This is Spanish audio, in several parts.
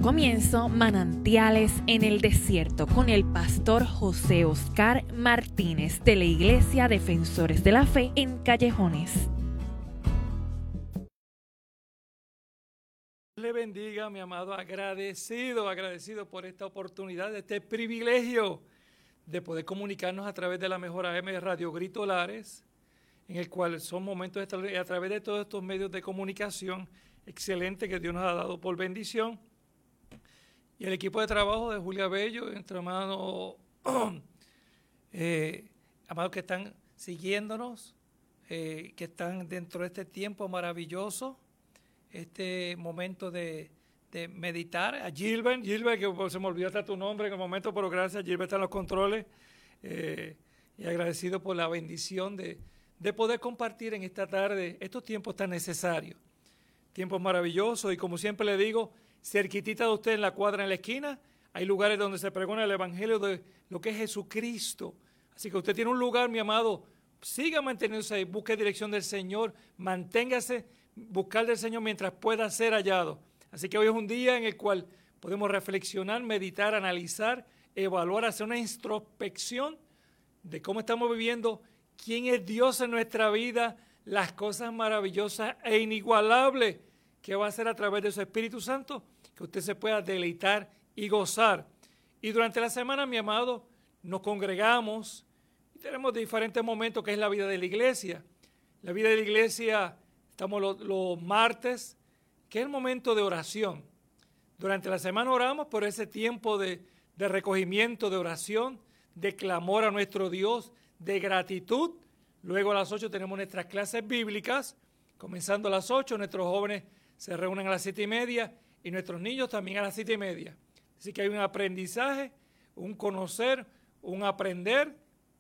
comienzo Manantiales en el Desierto con el pastor José Oscar Martínez de la Iglesia Defensores de la Fe en Callejones. Le bendiga, mi amado, agradecido por esta oportunidad, este privilegio de poder comunicarnos a través de la mejor AM Radio Grito Lares, en el cual son momentos a través de todos estos medios de comunicación excelente que Dios nos ha dado por bendición. Y el equipo de trabajo de Julia Bello, nuestro hermano, amados que están siguiéndonos, que están dentro de este tiempo maravilloso, este momento de meditar. A Gilbert, que se me olvidó hasta tu nombre en el momento, pero gracias, Gilbert está en los controles, y agradecido por la bendición de poder compartir en esta tarde estos tiempos tan necesarios, tiempos maravillosos, y como siempre le digo, cerquitita de usted en la cuadra, en la esquina, hay lugares donde se pregona el evangelio de lo que es Jesucristo. Así que usted tiene un lugar, mi amado, siga manteniéndose ahí, busque dirección del Señor, manténgase, buscar del Señor mientras pueda ser hallado. Así que hoy es un día en el cual podemos reflexionar, meditar, analizar, evaluar, hacer una introspección de cómo estamos viviendo, quién es Dios en nuestra vida, las cosas maravillosas e inigualables que va a hacer a través de su Espíritu Santo, que usted se pueda deleitar y gozar. Y durante la semana, mi amado, nos congregamos y tenemos diferentes momentos que es la vida de la iglesia. La vida de la iglesia, estamos los martes, que es el momento de oración. Durante la semana oramos por ese tiempo de recogimiento, de oración, de clamor a nuestro Dios, de gratitud. Luego a las 8 tenemos nuestras clases bíblicas, comenzando a las 8, nuestros jóvenes se reúnen a las 7:30 y nuestros niños también a las 7:30. Así que hay un aprendizaje, un conocer, un aprender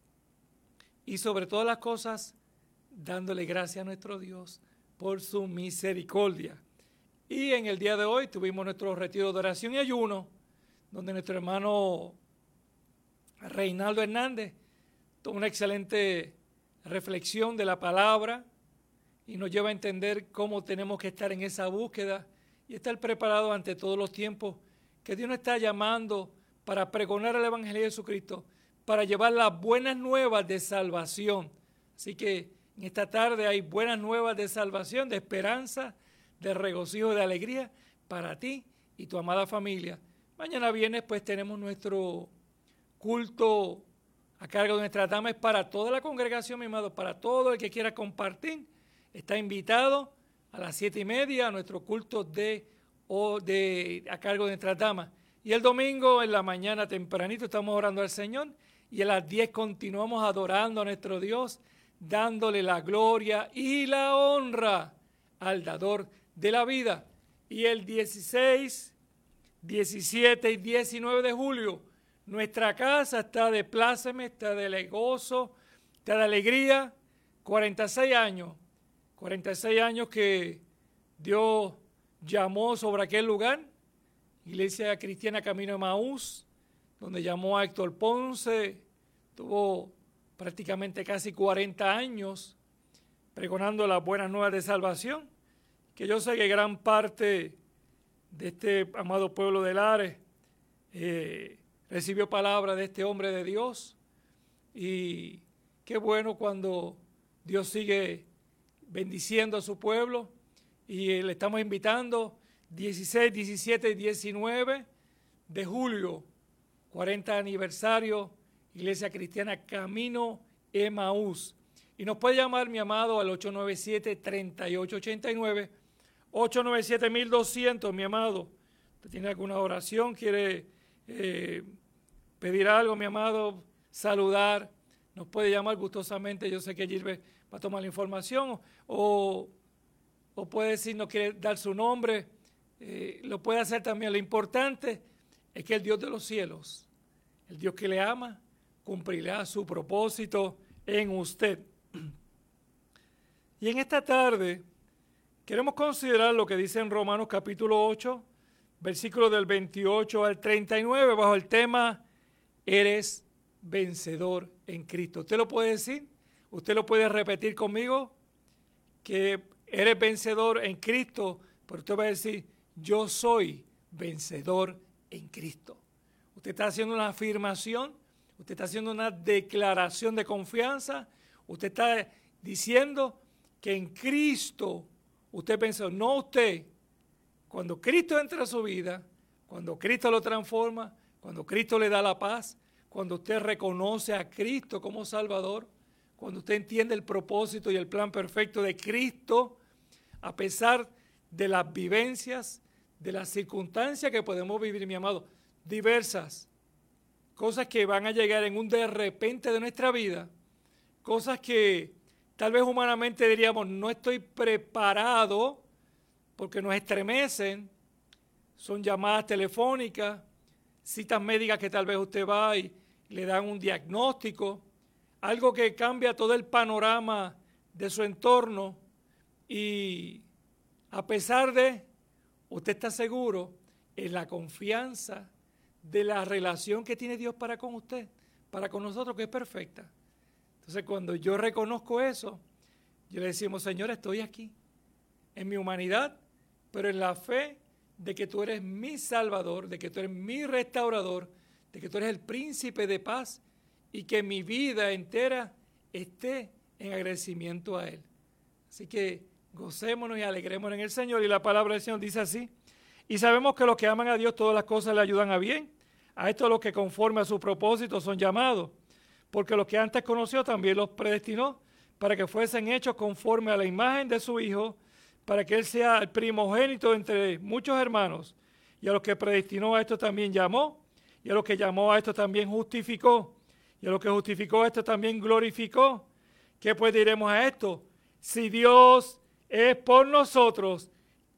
y sobre todas las cosas dándole gracias a nuestro Dios por su misericordia. Y en el día de hoy tuvimos nuestro retiro de oración y ayuno, donde nuestro hermano Reinaldo Hernández tuvo una excelente reflexión de la palabra y nos lleva a entender cómo tenemos que estar en esa búsqueda y estar preparados ante todos los tiempos que Dios nos está llamando para pregonar el Evangelio de Jesucristo, para llevar las buenas nuevas de salvación. Así que en esta tarde hay buenas nuevas de salvación, de esperanza, de regocijo, de alegría para ti y tu amada familia. Mañana viernes pues tenemos nuestro culto a cargo de nuestra dama, es para toda la congregación, mi amado, para todo el que quiera compartir. Está invitado a las 7:30 a nuestro culto a cargo de nuestra dama. Y el domingo en la mañana tempranito estamos orando al Señor y a las 10 continuamos adorando a nuestro Dios, dándole la gloria y la honra al dador de la vida. Y el 16, 17 y 19 de julio, nuestra casa está de pláceme, está de gozo, está de alegría. 46 años que Dios llamó sobre aquel lugar, Iglesia Cristiana Camino de Emaús, donde llamó a Héctor Ponce, tuvo prácticamente casi 40 años pregonando las buenas nuevas de salvación, que yo sé que gran parte de este amado pueblo de Lares recibió palabra de este hombre de Dios, y qué bueno cuando Dios sigue bendiciendo a su pueblo, y le estamos invitando 16, 17 y 19 de julio, 40 aniversario, Iglesia Cristiana Camino Emaús. Y nos puede llamar, mi amado, al 897-3889, 897-1200, mi amado. ¿Usted tiene alguna oración? ¿Quiere pedir algo, mi amado? Saludar. Nos puede llamar gustosamente. Yo sé que Gilbert va a tomar la información, o puede decir, no quiere dar su nombre, lo puede hacer también. Lo importante es que el Dios de los cielos, el Dios que le ama, cumplirá su propósito en usted. Y en esta tarde queremos considerar lo que dice en Romanos capítulo 8, versículos del 28 al 39, bajo el tema, eres vencedor en Cristo. ¿Usted lo puede decir? ¿Usted lo puede repetir conmigo? Que eres vencedor en Cristo, pero usted va a decir, yo soy vencedor en Cristo. Usted está haciendo una afirmación, usted está haciendo una declaración de confianza, usted está diciendo que en Cristo usted pensó, no usted, cuando Cristo entra a su vida, cuando Cristo lo transforma, cuando Cristo le da la paz, cuando usted reconoce a Cristo como Salvador, cuando usted entiende el propósito y el plan perfecto de Cristo, a pesar de las vivencias, de las circunstancias que podemos vivir, mi amado, diversas, cosas que van a llegar en un de repente de nuestra vida, cosas que tal vez humanamente diríamos, no estoy preparado porque nos estremecen, son llamadas telefónicas, citas médicas que tal vez usted va y le dan un diagnóstico, algo que cambia todo el panorama de su entorno y a pesar de, usted está seguro en la confianza de la relación que tiene Dios para con usted, para con nosotros, que es perfecta. Entonces, cuando yo reconozco eso, yo le decimos, Señor, estoy aquí, en mi humanidad, pero en la fe de que tú eres mi Salvador, de que tú eres mi restaurador, de que tú eres el príncipe de paz y que mi vida entera esté en agradecimiento a Él. Así que gocémonos y alegrémonos en el Señor. Y la palabra del Señor dice así, y sabemos que los que aman a Dios todas las cosas le ayudan a bien. A estos los que conforme a su propósito son llamados, porque los que antes conoció también los predestinó para que fuesen hechos conforme a la imagen de su Hijo, para que Él sea el primogénito entre muchos hermanos. Y a los que predestinó a esto también llamó, y a los que llamó a esto también justificó, y a los que justificó a esto también glorificó. ¿Qué pues diremos a esto? Si Dios es por nosotros,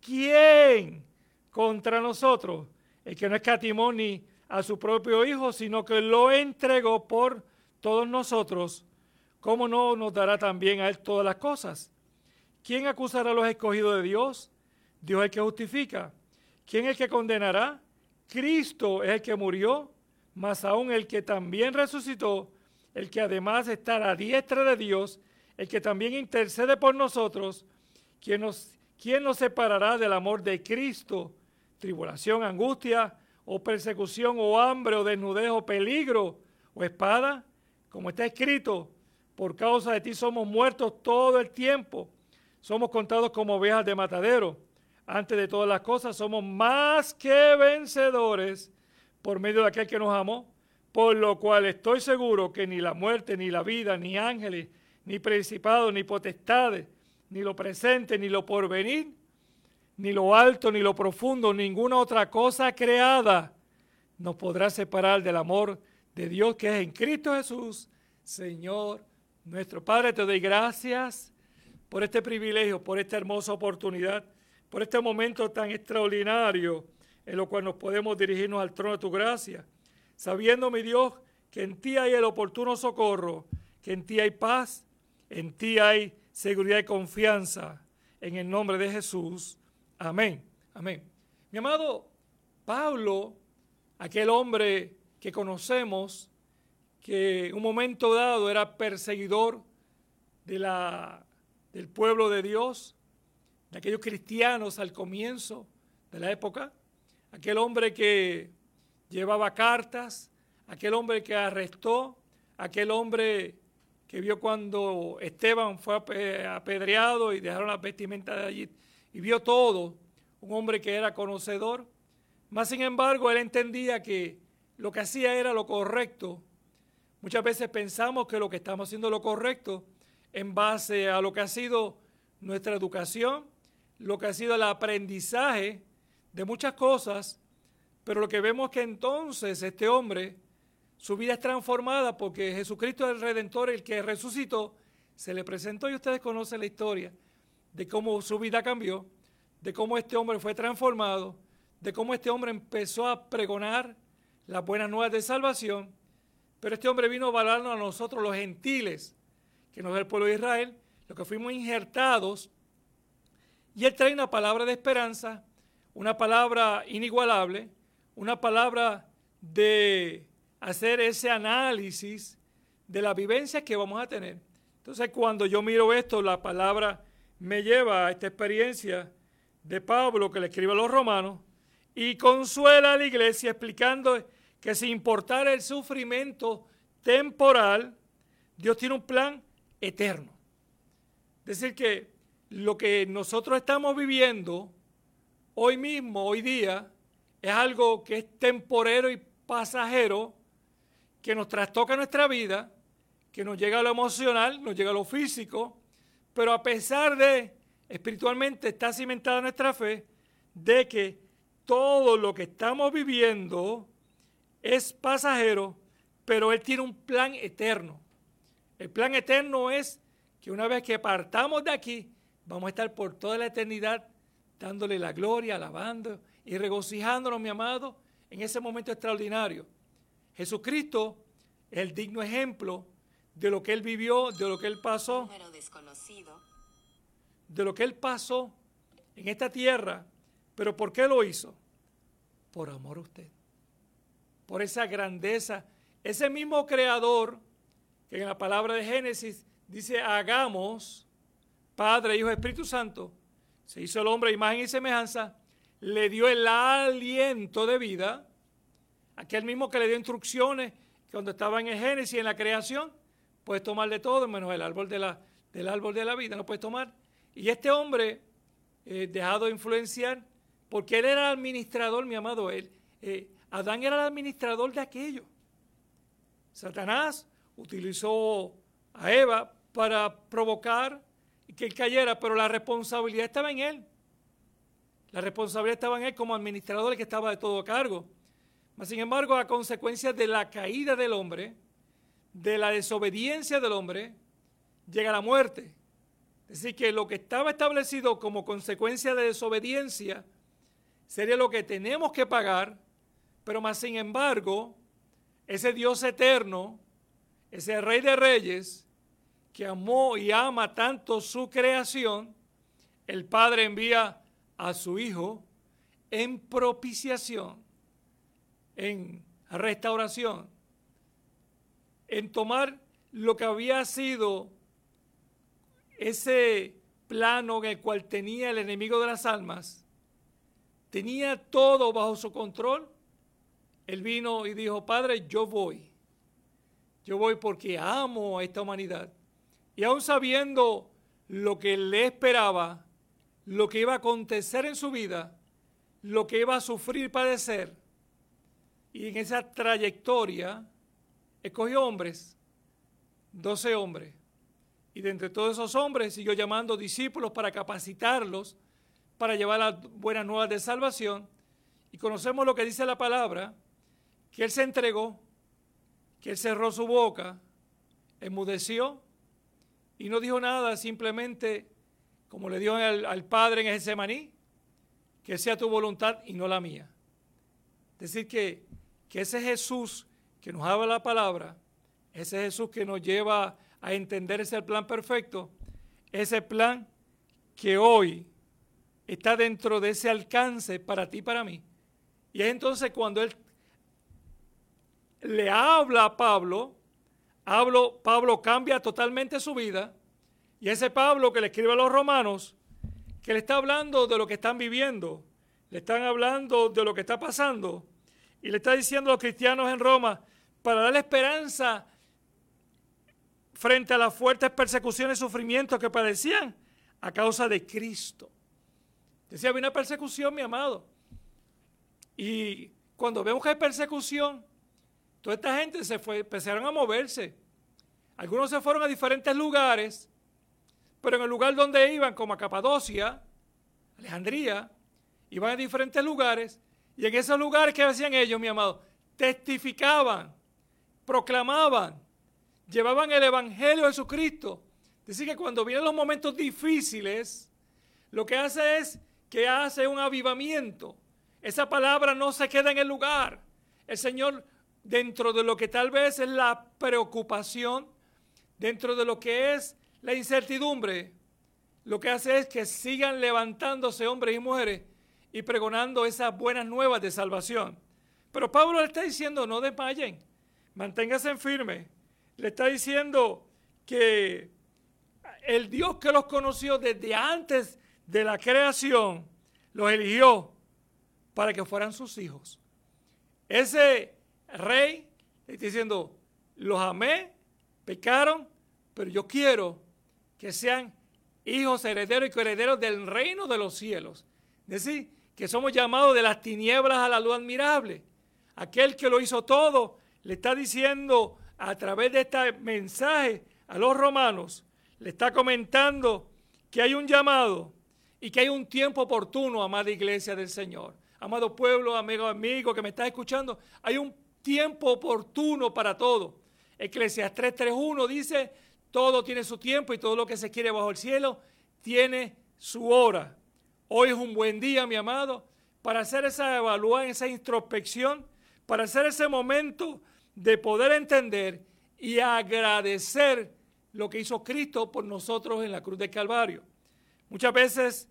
¿quién contra nosotros? El que no escatimó ni a su propio Hijo, sino que lo entregó por todos nosotros, ¿cómo no nos dará también a Él todas las cosas? ¿Quién acusará a los escogidos de Dios? Dios es el que justifica. ¿Quién es el que condenará? Cristo es el que murió, más aún el que también resucitó, el que además está a la diestra de Dios, el que también intercede por nosotros. ¿Quién nos separará del amor de Cristo? ¿Tribulación, angustia, o persecución, o hambre, o desnudez, o peligro, o espada? Como está escrito, por causa de ti somos muertos todo el tiempo. Somos contados como ovejas de matadero. Antes de todas las cosas somos más que vencedores por medio de aquel que nos amó, por lo cual estoy seguro que ni la muerte, ni la vida, ni ángeles, ni principados, ni potestades, ni lo presente, ni lo porvenir, ni lo alto, ni lo profundo, ninguna otra cosa creada nos podrá separar del amor de Dios que es en Cristo Jesús, Señor nuestro. Padre, te doy gracias por este privilegio, por esta hermosa oportunidad, por este momento tan extraordinario en lo cual nos podemos dirigirnos al trono de tu gracia, sabiendo, mi Dios, que en ti hay el oportuno socorro, que en ti hay paz, en ti hay seguridad y confianza, en el nombre de Jesús. Amén. Amén. Mi amado Pablo, aquel hombre que conocemos, que en un momento dado era perseguidor del pueblo de Dios, de aquellos cristianos al comienzo de la época, aquel hombre que llevaba cartas, aquel hombre que arrestó, aquel hombre que vio cuando Esteban fue apedreado y dejaron las vestimentas de allí, y vio todo, un hombre que era conocedor, mas sin embargo él entendía que lo que hacía era lo correcto. Muchas veces pensamos que lo que estamos haciendo es lo correcto en base a lo que ha sido nuestra educación, lo que ha sido el aprendizaje de muchas cosas, pero lo que vemos es que entonces este hombre, su vida es transformada porque Jesucristo es el Redentor, el que resucitó, se le presentó y ustedes conocen la historia de cómo su vida cambió, de cómo este hombre fue transformado, de cómo este hombre empezó a pregonar las buenas nuevas de salvación, pero este hombre vino a hablarnos a nosotros los gentiles, que no es el pueblo de Israel, los que fuimos injertados, y él trae una palabra de esperanza, una palabra inigualable, una palabra de hacer ese análisis de las vivencias que vamos a tener. Entonces, cuando yo miro esto, la palabra me lleva a esta experiencia de Pablo que le escribe a los romanos y consuela a la iglesia explicando que sin importar el sufrimiento temporal, Dios tiene un plan eterno. Es decir, que lo que nosotros estamos viviendo hoy mismo, hoy día, es algo que es temporero y pasajero, que nos trastoca nuestra vida, que nos llega a lo emocional, nos llega a lo físico, pero a pesar de, espiritualmente está cimentada nuestra fe, de que todo lo que estamos viviendo es pasajero, pero Él tiene un plan eterno. El plan eterno es que una vez que partamos de aquí, vamos a estar por toda la eternidad dándole la gloria, alabando y regocijándonos, mi amado, en ese momento extraordinario. Jesucristo es el digno ejemplo de lo que Él vivió, de lo que Él pasó, de lo que Él pasó en esta tierra. ¿Pero por qué lo hizo? Por amor a usted, por esa grandeza, ese mismo creador que en la palabra de Génesis dice hagamos, Padre, Hijo, Espíritu Santo, se hizo el hombre a imagen y semejanza, le dio el aliento de vida, aquel mismo que le dio instrucciones que cuando estaba en el Génesis, en la creación, puedes tomar de todo menos el árbol del árbol de la vida, no puedes tomar. Y este hombre, dejado de influenciar, porque él era el administrador, mi amado, Adán era el administrador de aquello. Satanás utilizó a Eva para provocar que él cayera, pero la responsabilidad estaba en él. La responsabilidad estaba en él como administrador, que estaba de todo cargo. Mas, sin embargo, a consecuencia de la caída del hombre, de la desobediencia del hombre, llega la muerte. Es decir, que lo que estaba establecido como consecuencia de desobediencia sería lo que tenemos que pagar, pero más sin embargo, ese Dios eterno, ese Rey de Reyes, que amó y ama tanto su creación, el Padre envía a su Hijo en propiciación, en restauración, en tomar lo que había sido ese plano en el cual tenía el enemigo de las almas, tenía todo bajo su control. Él vino y dijo, Padre, yo voy porque amo a esta humanidad. Y aún sabiendo lo que le esperaba, lo que iba a acontecer en su vida, lo que iba a sufrir, padecer, y en esa trayectoria escogió hombres, 12 hombres, y de entre todos esos hombres siguió llamando discípulos para capacitarlos, para llevar las buenas nuevas de salvación. Y conocemos lo que dice la palabra, que Él se entregó, que Él cerró su boca, enmudeció y no dijo nada, simplemente, como le dijo al Padre en Getsemaní, que sea tu voluntad y no la mía. Es decir, que ese Jesús que nos habla la palabra, ese Jesús que nos lleva a entender ese plan perfecto, ese plan que hoy está dentro de ese alcance para ti y para mí. Y es entonces cuando Él le habla a Pablo, Pablo cambia totalmente su vida, y ese Pablo que le escribe a los romanos, que le está hablando de lo que están viviendo, le están hablando de lo que está pasando, y le está diciendo a los cristianos en Roma, para darle esperanza frente a las fuertes persecuciones y sufrimientos que padecían a causa de Cristo. Decía, había una persecución, mi amado, y cuando vemos que hay persecución, toda esta gente empezaron a moverse. Algunos se fueron a diferentes lugares, pero en el lugar donde iban, como a Capadocia, Alejandría, iban a diferentes lugares, y en esos lugares, ¿qué hacían ellos, mi amado? Testificaban, proclamaban, llevaban el Evangelio de Jesucristo. Es decir, que cuando vienen los momentos difíciles, lo que hace es que hace un avivamiento. Esa palabra no se queda en el lugar. El Señor, dentro de lo que tal vez es la preocupación, dentro de lo que es la incertidumbre, lo que hace es que sigan levantándose hombres y mujeres y pregonando esas buenas nuevas de salvación. Pero Pablo le está diciendo, no desmayen, manténganse firmes. Le está diciendo que el Dios que los conoció desde antes de la creación, los eligió para que fueran sus hijos. Ese rey le está diciendo, los amé, pecaron, pero yo quiero que sean hijos herederos y coherederos del reino de los cielos. Es decir, que somos llamados de las tinieblas a la luz admirable. Aquel que lo hizo todo le está diciendo a través de este mensaje a los romanos, le está comentando que hay un llamado y que hay un tiempo oportuno, amada iglesia del Señor. Amado pueblo, amigo que me estás escuchando, hay un tiempo oportuno para todo. Eclesiastés 3:1 dice, todo tiene su tiempo y todo lo que se quiere bajo el cielo tiene su hora. Hoy es un buen día, mi amado, para hacer esa evaluación, esa introspección, para hacer ese momento de poder entender y agradecer lo que hizo Cristo por nosotros en la cruz del Calvario. Muchas veces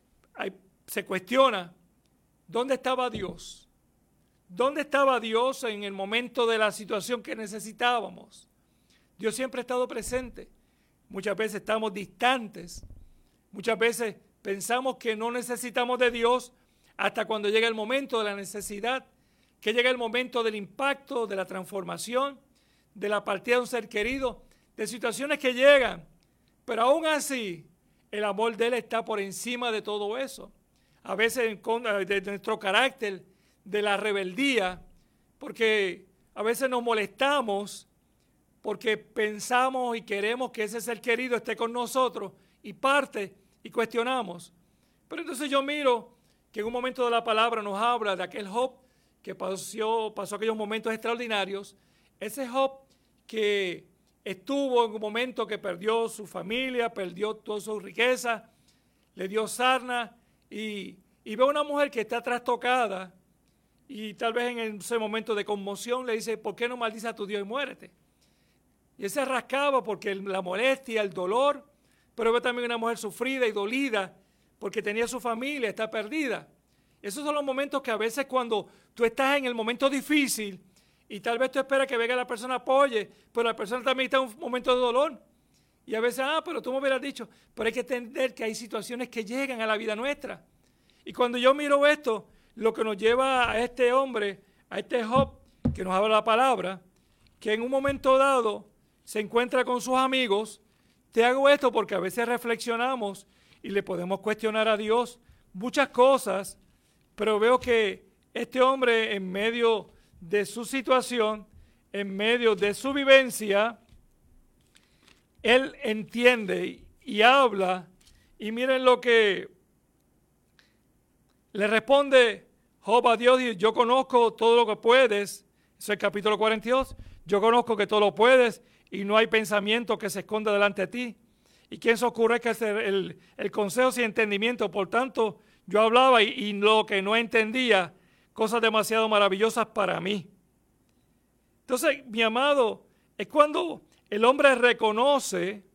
se cuestiona, ¿dónde estaba Dios? ¿Dónde estaba Dios en el momento de la situación que necesitábamos? Dios siempre ha estado presente. Muchas veces estamos distantes. Muchas veces pensamos que no necesitamos de Dios hasta cuando llega el momento de la necesidad, que llega el momento del impacto, de la transformación, de la partida de un ser querido, de situaciones que llegan. Pero aún así, el amor de Él está por encima de todo eso. A veces en contra de nuestro carácter, de la rebeldía, porque a veces nos molestamos porque pensamos y queremos que ese ser querido esté con nosotros y parte y cuestionamos. Pero entonces yo miro que en un momento de la palabra nos habla de aquel Job que pasó aquellos momentos extraordinarios, ese Job que estuvo en un momento que perdió su familia, perdió toda su riqueza, le dio sarna y ve a una mujer que está trastocada y tal vez en ese momento de conmoción le dice, ¿por qué no maldices a tu Dios y muérete? Y él se rascaba porque la molestia, el dolor, pero ve también una mujer sufrida y dolida porque tenía su familia, está perdida. Esos son los momentos que a veces cuando tú estás en el momento difícil y tal vez tú esperas que venga la persona apoye, pero la persona también está en un momento de dolor. Y a veces, pero tú me hubieras dicho, pero hay que entender que hay situaciones que llegan a la vida nuestra. Y cuando yo miro esto, lo que nos lleva a este hombre, a este Job, que nos habla la palabra, que en un momento dado se encuentra con sus amigos. Te hago esto porque a veces reflexionamos y le podemos cuestionar a Dios muchas cosas, pero veo que este hombre en medio de su situación, en medio de su vivencia, él entiende y habla, y miren lo que le responde Job a Dios, y yo conozco todo lo que puedes, eso es el capítulo 42, yo conozco que todo lo puedes y no hay pensamiento que se esconda delante de ti. ¿Y quién se oscurezca el consejo sin entendimiento? Por tanto, yo hablaba y lo que no entendía, cosas demasiado maravillosas para mí. Entonces, mi amado, es cuando el hombre reconoce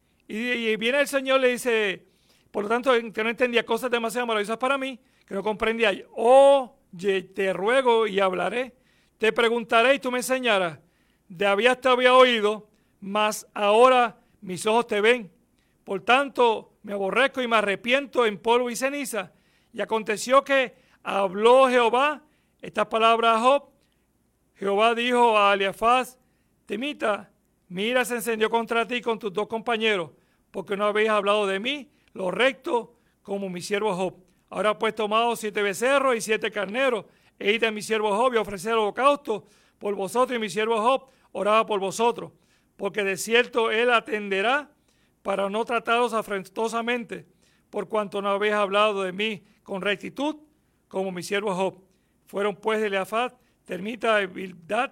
y viene el Señor y le dice, por lo tanto, que no entendía cosas demasiado maravillosas para mí, que no comprendía. Oye, te ruego y hablaré, te preguntaré y tú me enseñarás. De había te había oído, mas ahora mis ojos te ven. Por tanto, me aborrezco y me arrepiento en polvo y ceniza. Y aconteció que habló Jehová estas palabras a Job. Jehová dijo a Eliafaz, temita, mi ira se encendió contra ti con tus dos compañeros, porque no habéis hablado de mí, lo recto, como mi siervo Job. Ahora pues tomado 7 becerros y 7 carneros, e id a mi siervo Job y ofrecer holocausto por vosotros, y mi siervo Job oraba por vosotros, porque de cierto él atenderá para no trataros afrentosamente, por cuanto no habéis hablado de mí con rectitud, como mi siervo Job. Fueron pues de Eliafaz, Termita, Bildad,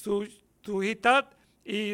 Suhitat y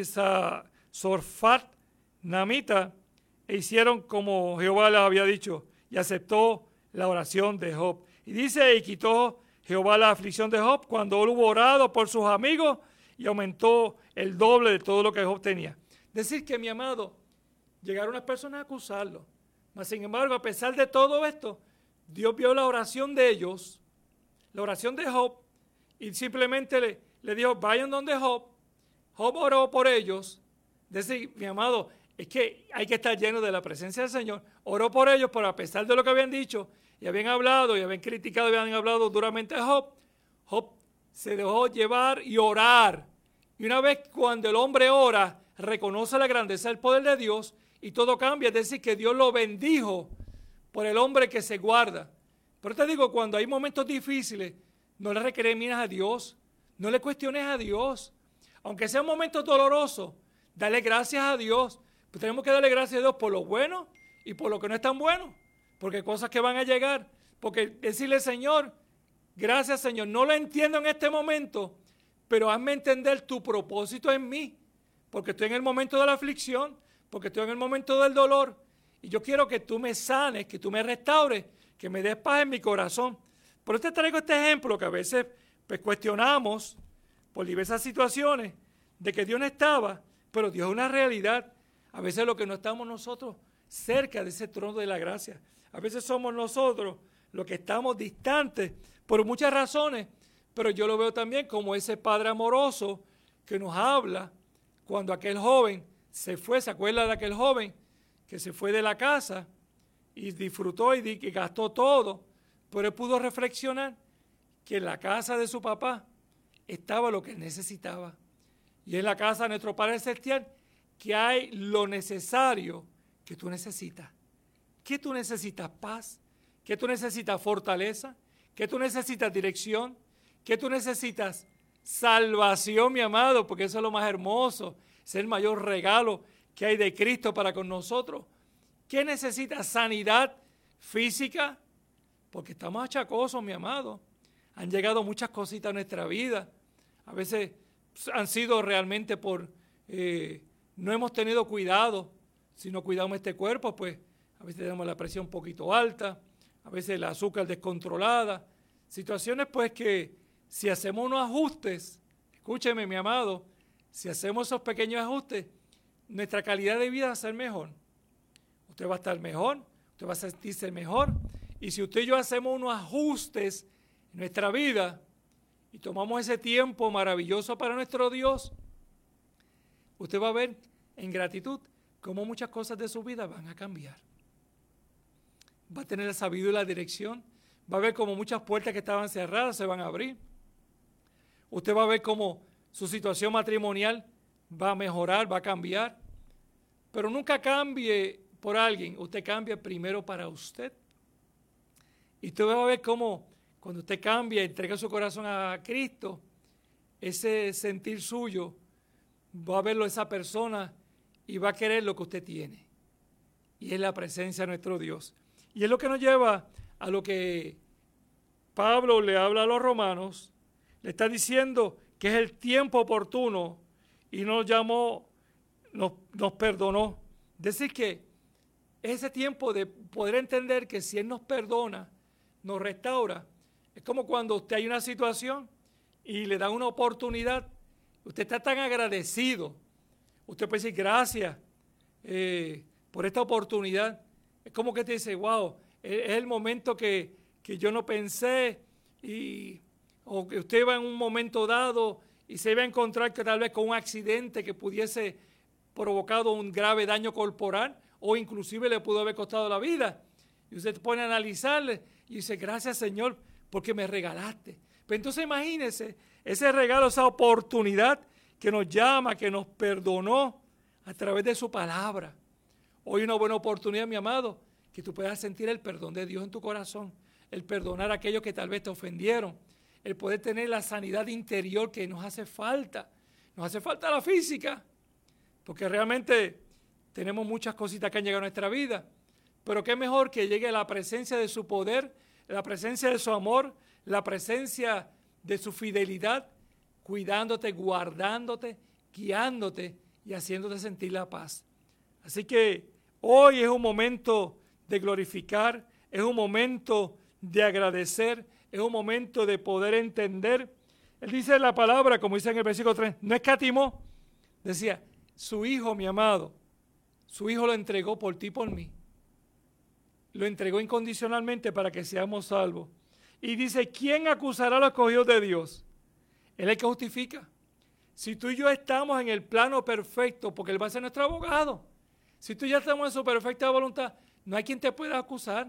Sorfat, Namita, e hicieron como Jehová les había dicho, y aceptó la oración de Job. Y dice, y quitó Jehová la aflicción de Job cuando él hubo orado por sus amigos y aumentó el doble de todo lo que Job tenía. Decir que, mi amado, llegaron unas personas a acusarlo, mas sin embargo, a pesar de todo esto, Dios vio la oración de ellos, la oración de Job, y simplemente le dijo, vayan donde Job. Job oró por ellos. Decir, mi amado, es que hay que estar lleno de la presencia del Señor. Oró por ellos, pero a pesar de lo que habían dicho, y habían hablado, y habían criticado, y habían hablado duramente a Job, Job se dejó llevar y orar. Y una vez cuando el hombre ora, reconoce la grandeza del poder de Dios y todo cambia. Es decir, que Dios lo bendijo por el hombre que se guarda. Pero te digo, cuando hay momentos difíciles, no le recrimines a Dios, no le cuestiones a Dios. Aunque sea un momento doloroso, dale gracias a Dios. Pues tenemos que darle gracias a Dios por lo bueno y por lo que no es tan bueno. Porque hay cosas que van a llegar. Porque decirle, Señor, gracias Señor, no lo entiendo en este momento, pero hazme entender tu propósito en mí. Porque estoy en el momento de la aflicción, porque estoy en el momento del dolor. Y yo quiero que tú me sanes, que tú me restaures, que me des paz en mi corazón. Por eso te traigo este ejemplo que a veces pues, cuestionamos por diversas situaciones de que Dios no estaba, pero Dios es una realidad. A veces lo que no estamos nosotros cerca de ese trono de la gracia. A veces somos nosotros los que estamos distantes por muchas razones, pero yo lo veo también como ese Padre amoroso que nos habla cuando aquel joven se fue. ¿Se acuerda de aquel joven que se fue de la casa y disfrutó y gastó todo? Pero él pudo reflexionar que en la casa de su papá estaba lo que él necesitaba. Y en la casa de nuestro Padre Celestial que hay lo necesario que tú necesitas. ¿Qué tú necesitas? Paz. ¿Qué tú necesitas? Fortaleza. ¿Qué tú necesitas? Dirección. ¿Qué tú necesitas? Salvación, mi amado, porque eso es lo más hermoso. Es el mayor regalo que hay de Cristo para con nosotros. ¿Qué necesitas? Sanidad física, porque estamos achacosos, mi amado. Han llegado muchas cositas a nuestra vida. A veces han sido realmente por... no hemos tenido cuidado. Si no cuidamos este cuerpo, pues a veces tenemos la presión un poquito alta, a veces el azúcar descontrolada. Situaciones pues que si hacemos unos ajustes, escúcheme mi amado, si hacemos esos pequeños ajustes, nuestra calidad de vida va a ser mejor. Usted va a estar mejor, usted va a sentirse mejor. Y si usted y yo hacemos unos ajustes en nuestra vida y tomamos ese tiempo maravilloso para nuestro Dios, usted va a ver en gratitud cómo muchas cosas de su vida van a cambiar. Va a tener la sabiduría y la dirección. Va a ver cómo muchas puertas que estaban cerradas se van a abrir. Usted va a ver cómo su situación matrimonial va a mejorar, va a cambiar. Pero nunca cambie por alguien. Usted cambia primero para usted. Y usted va a ver cómo cuando usted cambia y entrega su corazón a Cristo, ese sentir suyo, va a verlo esa persona y va a querer lo que usted tiene. Y es la presencia de nuestro Dios. Y es lo que nos lleva a lo que Pablo le habla a los romanos. Le está diciendo que es el tiempo oportuno y nos llamó, nos perdonó. Decir que ese tiempo de poder entender que si Él nos perdona, nos restaura. Es como cuando usted hay una situación y le dan una oportunidad. Usted está tan agradecido. Usted puede decir gracias por esta oportunidad. Es como que te dice, wow, es el momento que yo no pensé, o que usted va en un momento dado y se iba a encontrar que tal vez con un accidente que pudiese provocado un grave daño corporal o inclusive le pudo haber costado la vida. Y usted pone a analizarle y dice, gracias Señor porque me regalaste. Pero entonces imagínese ese regalo, esa oportunidad que nos llama, que nos perdonó a través de su palabra. Hoy una buena oportunidad, mi amado, que tú puedas sentir el perdón de Dios en tu corazón, el perdonar a aquellos que tal vez te ofendieron, el poder tener la sanidad interior que nos hace falta. Nos hace falta la física, porque realmente tenemos muchas cositas que han llegado a nuestra vida, pero qué mejor que llegue la presencia de su poder, la presencia de su amor, la presencia de su fidelidad, cuidándote, guardándote, guiándote y haciéndote sentir la paz. Así que hoy es un momento de glorificar, es un momento de agradecer, es un momento de poder entender. Él dice la palabra, como dice en el versículo 3, no escatimó, decía, su hijo, mi amado, su hijo lo entregó por ti y por mí. Lo entregó incondicionalmente para que seamos salvos. Y dice, ¿quién acusará a los escogidos de Dios? Él es el que justifica. Si tú y yo estamos en el plano perfecto, porque Él va a ser nuestro abogado. Si tú y yo estamos en su perfecta voluntad, no hay quien te pueda acusar.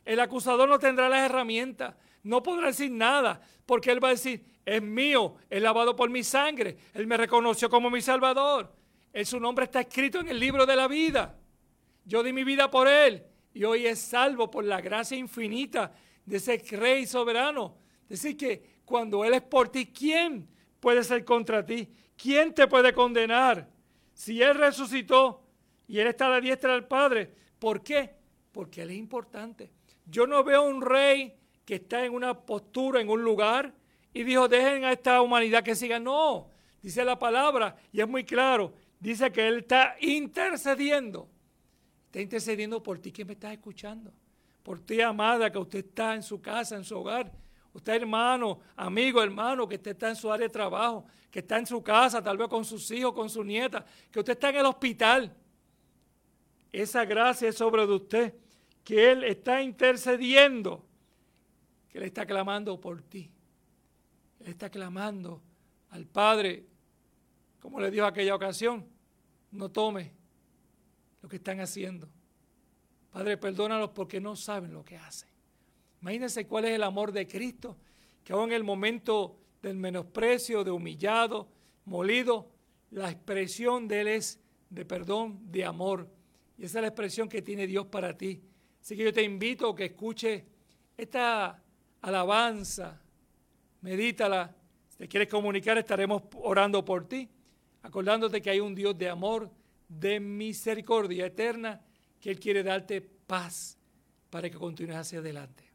El acusador no tendrá las herramientas, no podrá decir nada, porque él va a decir, es mío, es lavado por mi sangre, él me reconoció como mi Salvador, su nombre está escrito en el libro de la vida, yo di mi vida por él y hoy es salvo por la gracia infinita de ese Rey soberano. Es decir, que cuando él es por ti, ¿quién puede ser contra ti? ¿Quién te puede condenar? Si él resucitó y él está a la diestra del Padre, ¿por qué? Porque él es importante. Yo no veo un rey que está en una postura, en un lugar, y dijo, dejen a esta humanidad que siga. No, dice la palabra, y es muy claro, dice que él está intercediendo por ti que me estás escuchando, por ti, amada, que usted está en su casa, en su hogar, usted hermano, amigo, hermano, que usted está en su área de trabajo, que está en su casa, tal vez con sus hijos, con sus nietas, que usted está en el hospital. Esa gracia es sobre de usted, que él está intercediendo, que él está clamando por ti. Él está clamando al Padre, como le dijo aquella ocasión, no tome lo que están haciendo. Padre, perdónalos porque no saben lo que hacen. Imagínense cuál es el amor de Cristo, que aún en el momento del menosprecio, de humillado, molido, la expresión de Él es de perdón, de amor. Y esa es la expresión que tiene Dios para ti. Así que yo te invito a que escuche esta alabanza, medítala. Si te quieres comunicar, estaremos orando por ti, acordándote que hay un Dios de amor, de misericordia eterna, que Él quiere darte paz para que continúes hacia adelante.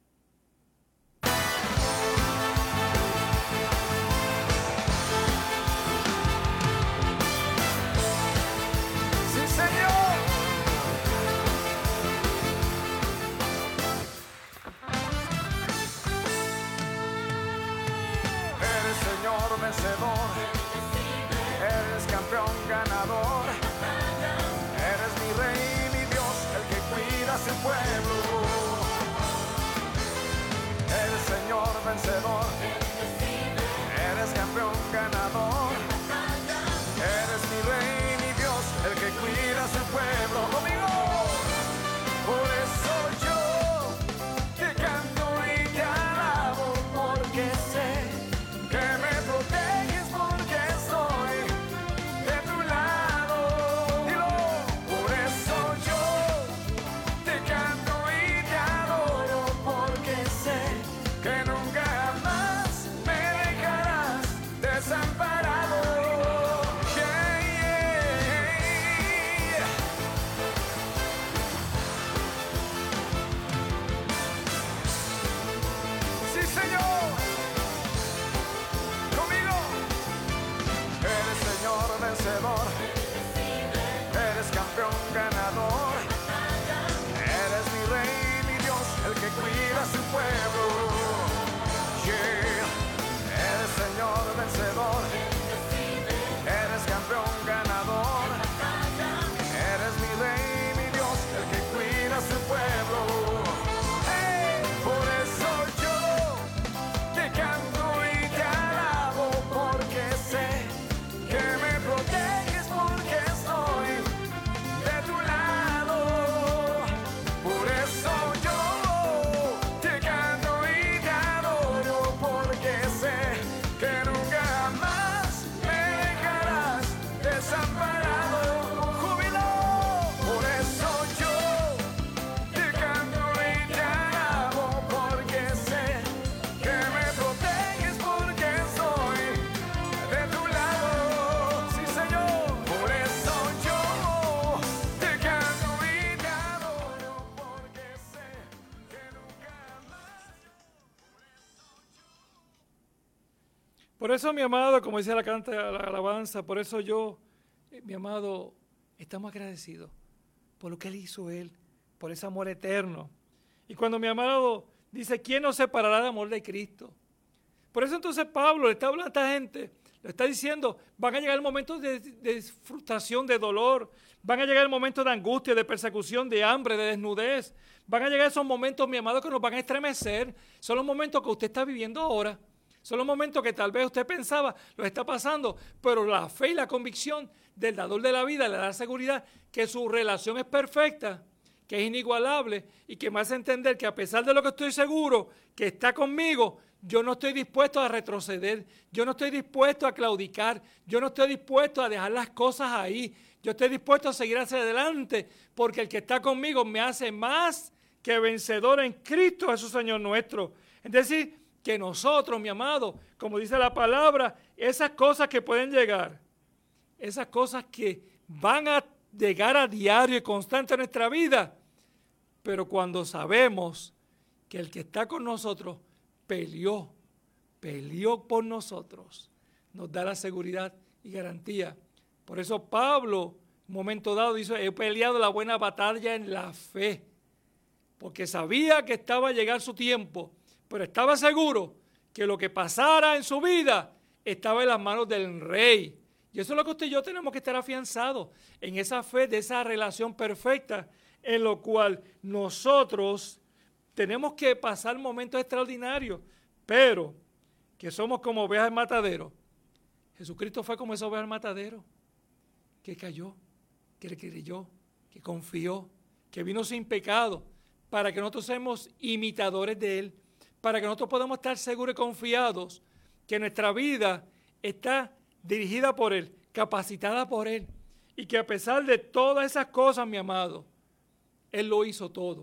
¡Sí, Señor! Eres Señor vencedor, eres campeón ganador, eres mi Rey, mi Dios, el que cuida a su pueblo. Eres Señor vencedor, eres campeón ganador, eres mi Rey, mi Dios, el que cuida a su pueblo. Conmigo, por eso yo te canto y te alabo, porque sé que me proteges, porque estoy de tu lado. Dilo, por eso yo te canto y te adoro, porque sé que nunca jamás me dejarás desamparado. Yeah, yeah. Sí, Señor. Conmigo. Eres Señor vencedor, eres campeón ganador, eres mi Rey, mi Dios, el que cuida a su pueblo. Yeah. Eres Señor vencedor, eres campeón ganador, eres mi Rey, mi Dios, el que cuida a su pueblo. Hey, por eso yo te canto y te alabo, porque sé que me proteges, porque estoy de tu lado. Por eso yo te canto y te adoro, porque sé que nunca jamás me dejarás desamparado. Júbilo. Por eso yo te canto y te alabo, porque sé que me proteges, porque estoy de tu lado. Sí, Señor. Por eso yo te canto y te adoro, porque sé que nunca jamás. Por eso, mi amado, como dice la alabanza, por eso yo, mi amado, estamos agradecidos por lo que Él hizo Él, por ese amor eterno. Y cuando mi amado dice, ¿quién nos separará del amor de Cristo? Por eso entonces Pablo le está hablando a esta gente, le está diciendo, van a llegar momentos de frustración, de dolor, van a llegar momentos de angustia, de persecución, de hambre, de desnudez. Van a llegar esos momentos, mi amado, que nos van a estremecer. Son los momentos que usted está viviendo ahora. Son los momentos que tal vez usted pensaba, lo está pasando, pero la fe y la convicción del dador de la vida le da seguridad que su relación es perfecta, que es inigualable y que me hace entender que a pesar de lo que estoy seguro que está conmigo, yo no estoy dispuesto a retroceder, yo no estoy dispuesto a claudicar, yo no estoy dispuesto a dejar las cosas ahí, yo estoy dispuesto a seguir hacia adelante, porque el que está conmigo me hace más que vencedor en Cristo Jesús Señor nuestro. Es decir, que nosotros, mi amado, como dice la palabra, esas cosas que pueden llegar, esas cosas que van a llegar a diario y constante en nuestra vida, pero cuando sabemos que el que está con nosotros peleó por nosotros, nos da la seguridad y garantía. Por eso Pablo, en un momento dado, dice, he peleado la buena batalla en la fe, porque sabía que estaba a llegar su tiempo, pero estaba seguro que lo que pasara en su vida estaba en las manos del Rey. Y eso es lo que usted y yo tenemos que estar afianzados, en esa fe de esa relación perfecta, en lo cual nosotros tenemos que pasar momentos extraordinarios, pero que somos como ovejas en matadero. Jesucristo fue como esa oveja en matadero, que cayó, que le creyó, que confió, que vino sin pecado, para que nosotros seamos imitadores de Él, para que nosotros podamos estar seguros y confiados que nuestra vida está dirigida por Él, capacitada por Él, y que a pesar de todas esas cosas, mi amado, Él lo hizo todo.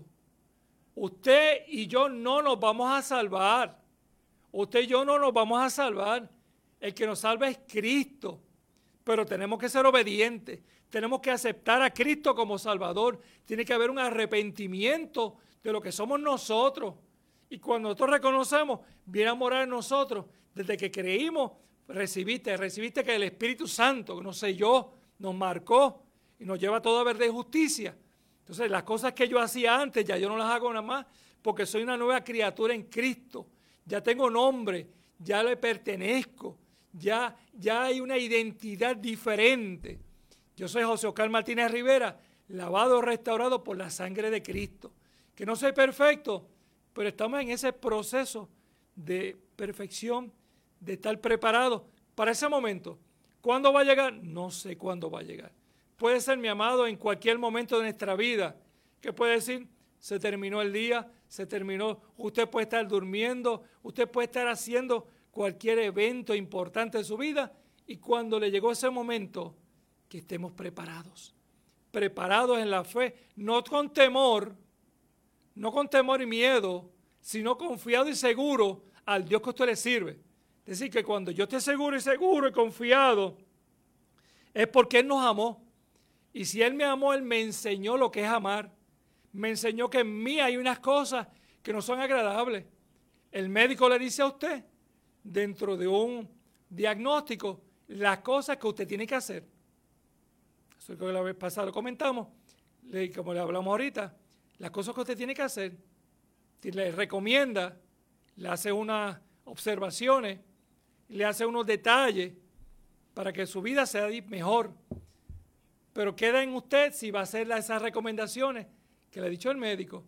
Usted y yo no nos vamos a salvar. Usted y yo no nos vamos a salvar. El que nos salva es Cristo. Pero tenemos que ser obedientes. Tenemos que aceptar a Cristo como Salvador. Tiene que haber un arrepentimiento de lo que somos nosotros. Y cuando nosotros reconocemos, viene a morar en nosotros. Desde que creímos, recibiste que el Espíritu Santo, que nos selló, nos marcó y nos lleva a toda verdad y justicia. Entonces, las cosas que yo hacía antes, ya yo no las hago nada más, porque soy una nueva criatura en Cristo. Ya tengo nombre, ya le pertenezco, ya hay una identidad diferente. Yo soy José Oscar Martínez Rivera, lavado, restaurado por la sangre de Cristo. Que no soy perfecto, pero estamos en ese proceso de perfección, de estar preparados para ese momento. ¿Cuándo va a llegar? No sé cuándo va a llegar. Puede ser, mi amado, en cualquier momento de nuestra vida, que puede decir, se terminó el día, se terminó, usted puede estar durmiendo, usted puede estar haciendo cualquier evento importante de su vida, y cuando le llegó ese momento, que estemos preparados en la fe, no con temor y miedo, sino confiado y seguro al Dios que usted le sirve. Es decir, que cuando yo esté seguro y confiado, es porque Él nos amó. Y si Él me amó, Él me enseñó lo que es amar. Me enseñó que en mí hay unas cosas que no son agradables. El médico le dice a usted, dentro de un diagnóstico, las cosas que usted tiene que hacer. Eso es lo que la vez pasada lo comentamos, como le hablamos ahorita, las cosas que usted tiene que hacer. Le recomienda, le hace unas observaciones, le hace unos detalles para que su vida sea mejor. Pero queda en usted si va a hacer esas recomendaciones que le ha dicho el médico.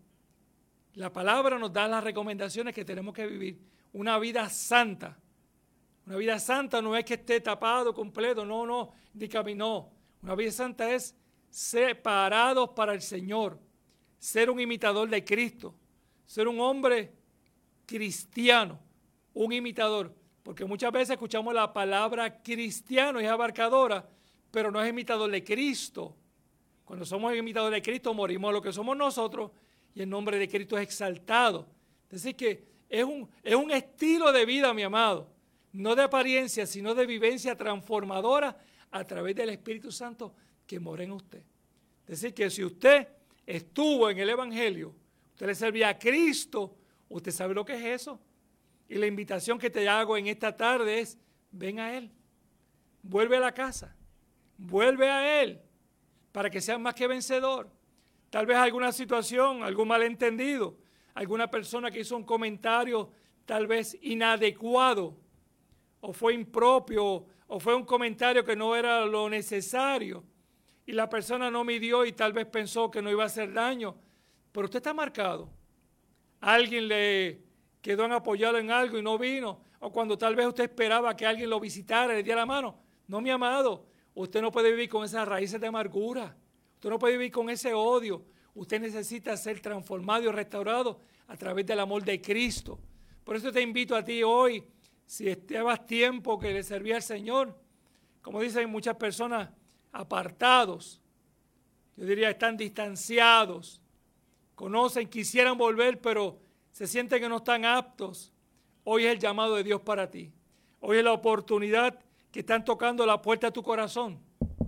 La palabra nos da las recomendaciones que tenemos que vivir. Una vida santa. Una vida santa no es que esté tapado completo, no, ni caminó. Una vida santa es separados para el Señor. Ser un imitador de Cristo. Ser un hombre cristiano. Un imitador. Porque muchas veces escuchamos la palabra cristiano y es abarcadora, pero no es imitador de Cristo. Cuando somos imitadores de Cristo, morimos a lo que somos nosotros y el nombre de Cristo es exaltado. Es decir, que es un estilo de vida, mi amado, no de apariencia, sino de vivencia transformadora a través del Espíritu Santo que mora en usted. Es decir, que si usted estuvo en el Evangelio, usted le servía a Cristo, usted sabe lo que es eso. Y la invitación que te hago en esta tarde es, ven a Él, vuelve a la casa. Vuelve a Él para que seas más que vencedor. Tal vez alguna situación, algún malentendido, alguna persona que hizo un comentario tal vez inadecuado, o fue impropio, o fue un comentario que no era lo necesario, y la persona no midió y tal vez pensó que no iba a hacer daño, pero usted está marcado. Alguien le quedó en apoyarlo en algo y no vino, o cuando tal vez usted esperaba que alguien lo visitara, le diera la mano. No, mi amado. Usted no puede vivir con esas raíces de amargura. Usted no puede vivir con ese odio. Usted necesita ser transformado y restaurado a través del amor de Cristo. Por eso te invito a ti hoy, si llevas tiempo que le servía al Señor, como dicen muchas personas, apartados, yo diría están distanciados, conocen, quisieran volver, pero se sienten que no están aptos. Hoy es el llamado de Dios para ti. Hoy es la oportunidad que están tocando la puerta de tu corazón.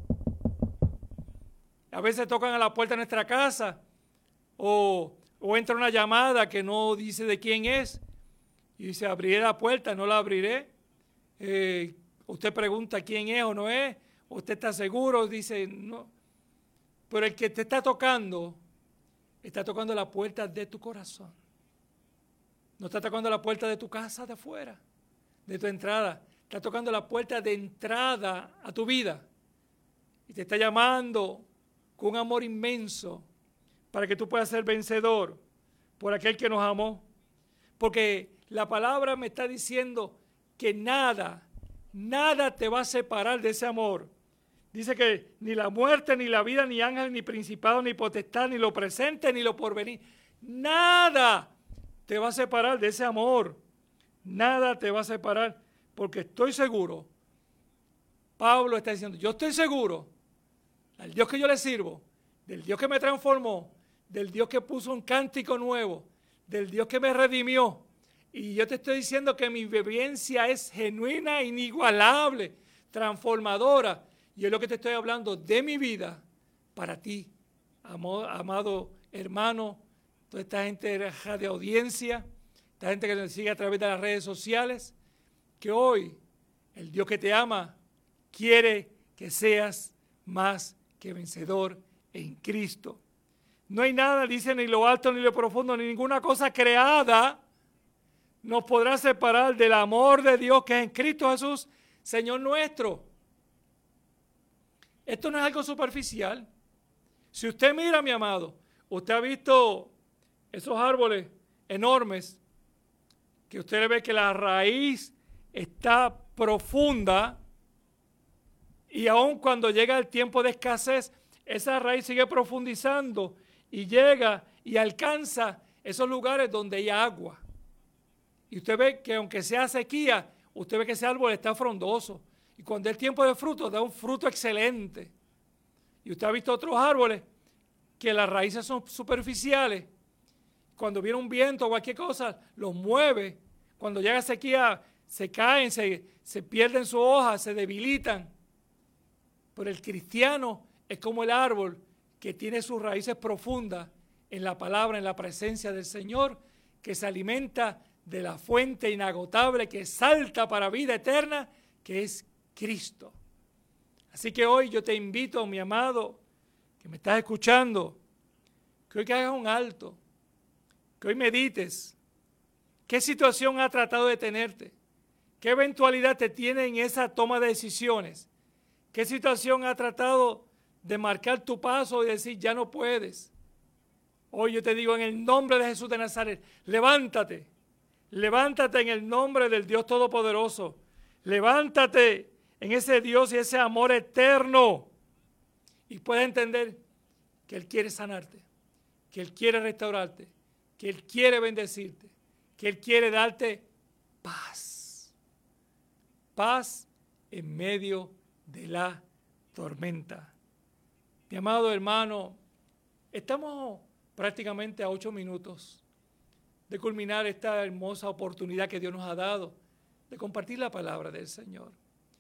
A veces tocan a la puerta de nuestra casa o entra una llamada que no dice de quién es y dice, abriré la puerta, no la abriré. Usted pregunta quién es o no es, usted está seguro, dice no. Pero el que te está tocando la puerta de tu corazón. No está tocando la puerta de tu casa de afuera, de tu entrada. Está tocando la puerta de entrada a tu vida. Y te está llamando con un amor inmenso para que tú puedas ser vencedor por aquel que nos amó. Porque la palabra me está diciendo que nada te va a separar de ese amor. Dice que ni la muerte, ni la vida, ni ángel, ni principado, ni potestad, ni lo presente, ni lo porvenir. Nada te va a separar de ese amor. Nada te va a separar. Porque estoy seguro. Pablo está diciendo, yo estoy seguro. Al Dios que yo le sirvo, del Dios que me transformó, del Dios que puso un cántico nuevo, del Dios que me redimió. Y yo te estoy diciendo que mi vivencia es genuina, inigualable, transformadora. Y es lo que te estoy hablando de mi vida para ti, amado hermano, toda esta gente de audiencia, esta gente que nos sigue a través de las redes sociales, que hoy el Dios que te ama quiere que seas más que vencedor en Cristo. No hay nada, dice, ni lo alto ni lo profundo, ni ninguna cosa creada nos podrá separar del amor de Dios que es en Cristo Jesús, Señor nuestro. Esto no es algo superficial. Si usted mira, mi amado, usted ha visto esos árboles enormes, que usted ve que la raíz está profunda y aun cuando llega el tiempo de escasez, esa raíz sigue profundizando y llega y alcanza esos lugares donde hay agua. Y usted ve que aunque sea sequía, usted ve que ese árbol está frondoso. Y cuando es tiempo de fruto, da un fruto excelente. Y usted ha visto otros árboles que las raíces son superficiales. Cuando viene un viento o cualquier cosa, los mueve. Cuando llega sequía, se caen, se pierden sus hojas, se debilitan. Pero el cristiano es como el árbol que tiene sus raíces profundas en la palabra, en la presencia del Señor, que se alimenta de la fuente inagotable que salta para vida eterna, que es Cristo. Así que hoy yo te invito, mi amado, que me estás escuchando, que hoy que hagas un alto, que hoy medites. ¿Qué situación ha tratado de tenerte? ¿Qué eventualidad te tiene en esa toma de decisiones? ¿Qué situación ha tratado de marcar tu paso y decir, ya no puedes? Hoy yo te digo, en el nombre de Jesús de Nazaret, levántate. Levántate en el nombre del Dios Todopoderoso. Levántate en ese Dios y ese amor eterno. Y puedes entender que Él quiere sanarte, que Él quiere restaurarte, que Él quiere bendecirte, que Él quiere darte paz. Paz en medio de la tormenta. Mi amado hermano, estamos prácticamente a 8 minutos de culminar esta hermosa oportunidad que Dios nos ha dado de compartir la palabra del Señor.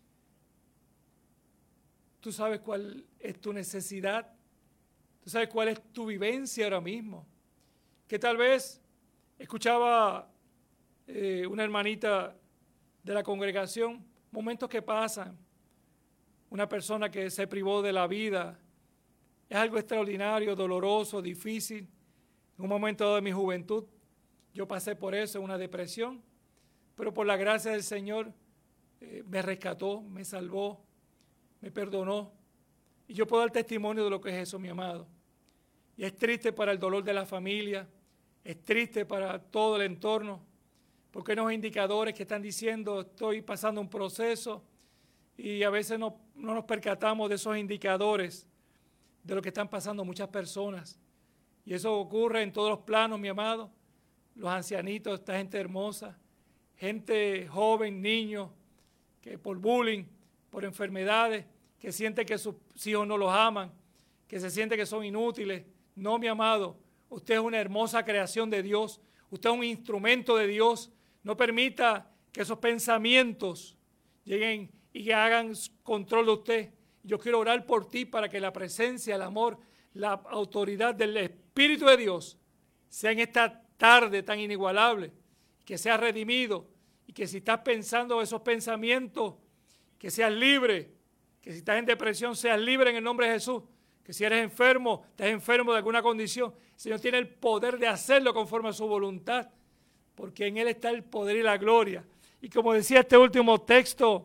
Tú sabes cuál es tu necesidad, tú sabes cuál es tu vivencia ahora mismo, que tal vez escuchaba una hermanita de la congregación, momentos que pasan, una persona que se privó de la vida, es algo extraordinario, doloroso, difícil. En un momento de mi juventud yo pasé por eso, una depresión, pero por la gracia del Señor me rescató, me salvó, me perdonó. Y yo puedo dar testimonio de lo que es eso, mi amado. Y es triste para el dolor de la familia, es triste para todo el entorno, porque hay unos indicadores que están diciendo, estoy pasando un proceso, y a veces no nos percatamos de esos indicadores, de lo que están pasando muchas personas. Y eso ocurre en todos los planos, mi amado. Los ancianitos, esta gente hermosa, gente joven, niños, que por bullying, por enfermedades, que sienten que sus hijos no los aman, que se sienten que son inútiles. No, mi amado, usted es una hermosa creación de Dios. Usted es un instrumento de Dios. No permita que esos pensamientos lleguen y que hagan control de usted. Yo quiero orar por ti para que la presencia, el amor, la autoridad del Espíritu de Dios sea en esta tarde tan inigualable, que seas redimido y que si estás pensando esos pensamientos, que seas libre, que si estás en depresión seas libre en el nombre de Jesús, que si eres enfermo, estás enfermo de alguna condición, el Señor tiene el poder de hacerlo conforme a su voluntad, porque en Él está el poder y la gloria. Y como decía este último texto,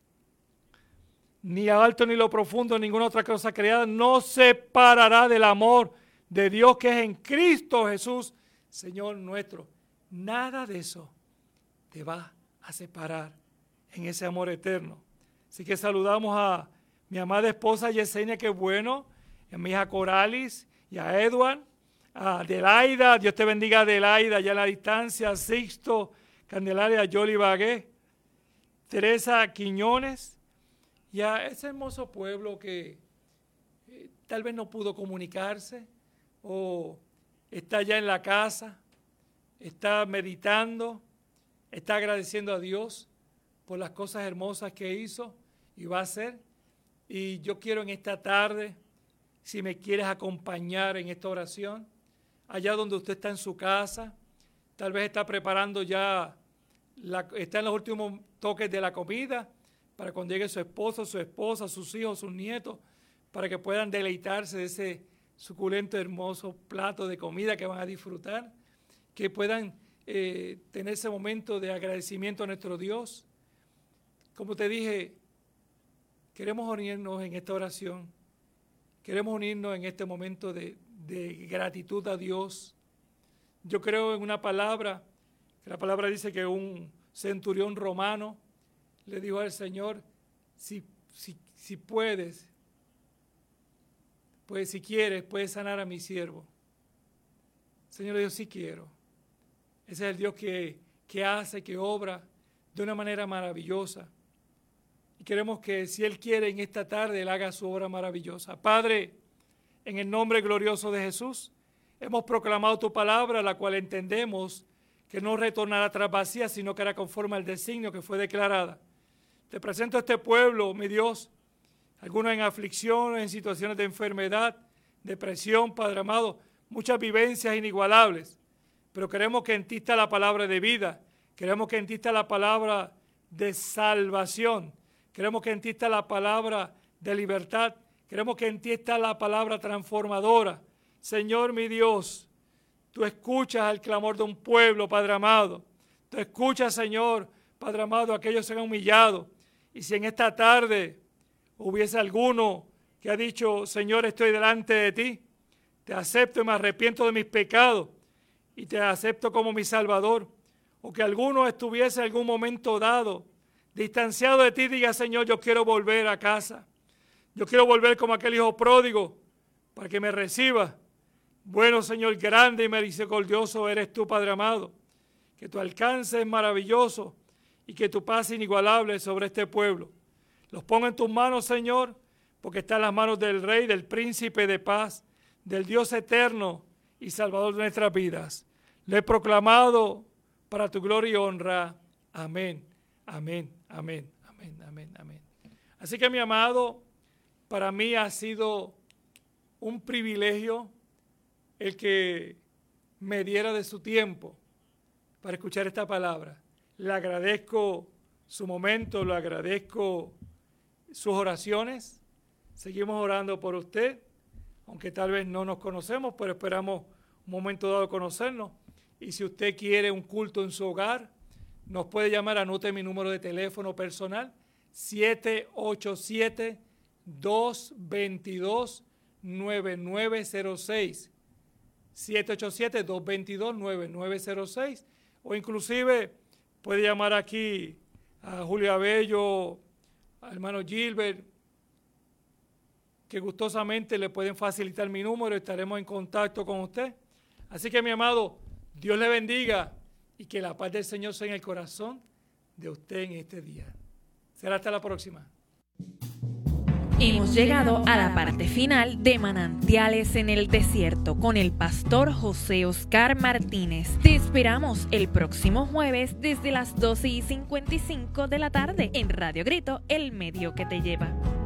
ni lo alto ni lo profundo, ninguna otra cosa creada nos separará del amor de Dios que es en Cristo Jesús, Señor nuestro. Nada de eso te va a separar en ese amor eterno. Así que saludamos a mi amada esposa Yesenia, que bueno, a mi hija Coralis y a Edward, a Adelaida, Dios te bendiga Adelaida, allá a la distancia, a Sixto, Candelaria, Yoli Bagué, Teresa Quiñones, y a ese hermoso pueblo que tal vez no pudo comunicarse o está ya en la casa, está meditando, está agradeciendo a Dios por las cosas hermosas que hizo y va a hacer. Y yo quiero en esta tarde, si me quieres acompañar en esta oración, allá donde usted está en su casa, tal vez está preparando ya, está en los últimos toques de la comida, para cuando llegue su esposo, su esposa, sus hijos, sus nietos, para que puedan deleitarse de ese suculento, hermoso plato de comida que van a disfrutar, que puedan tener ese momento de agradecimiento a nuestro Dios. Como te dije, queremos unirnos en esta oración, queremos unirnos en este momento de gratitud a Dios. Yo creo en una palabra, que la palabra dice que un centurión romano le dijo al Señor, si puedes, pues si quieres, puedes sanar a mi siervo. El Señor le dijo, sí quiero. Ese es el Dios que hace, que obra de una manera maravillosa. Y queremos que si Él quiere en esta tarde, Él haga su obra maravillosa. Padre, en el nombre glorioso de Jesús, hemos proclamado tu palabra, la cual entendemos que no retornará tras vacía, sino que hará conforme al designio que fue declarada. Te presento a este pueblo, mi Dios, algunos en aflicción, en situaciones de enfermedad, depresión, Padre amado, muchas vivencias inigualables, pero queremos que en ti está la palabra de vida, queremos que en ti está la palabra de salvación, queremos que en ti está la palabra de libertad, queremos que en ti está la palabra transformadora. Señor mi Dios, tú escuchas el clamor de un pueblo, Padre amado, tú escuchas, Señor, Padre amado, aquellos se han humillado. Y si en esta tarde hubiese alguno que ha dicho, Señor, estoy delante de ti, te acepto y me arrepiento de mis pecados y te acepto como mi Salvador, o que alguno estuviese en algún momento dado, distanciado de ti, diga, Señor, yo quiero volver a casa, yo quiero volver como aquel hijo pródigo, para que me reciba. Bueno, Señor, grande y misericordioso eres tú, Padre amado, que tu alcance es maravilloso, y que tu paz inigualable sobre este pueblo. Los pongo en tus manos, Señor, porque está en las manos del Rey, del Príncipe de paz, del Dios eterno y Salvador de nuestras vidas. Lo he proclamado para tu gloria y honra. Amén, amén, amén, amén, amén, amén. Así que, mi amado, para mí ha sido un privilegio el que me diera de su tiempo para escuchar esta palabra. Le agradezco su momento, le agradezco sus oraciones. Seguimos orando por usted, aunque tal vez no nos conocemos, pero esperamos un momento dado conocernos. Y si usted quiere un culto en su hogar, nos puede llamar, anote mi número de teléfono personal, 787-222-9906. 787-222-9906. O inclusive puede llamar aquí a Julio Abello, al hermano Gilbert, que gustosamente le pueden facilitar mi número, estaremos en contacto con usted. Así que, mi amado, Dios le bendiga y que la paz del Señor sea en el corazón de usted en este día. Será hasta la próxima. Hemos llegado a la parte final de Manantiales en el Desierto con el pastor José Oscar Martínez. Te esperamos el próximo jueves desde las 12:55 de la tarde en Radio Grito, el medio que te lleva.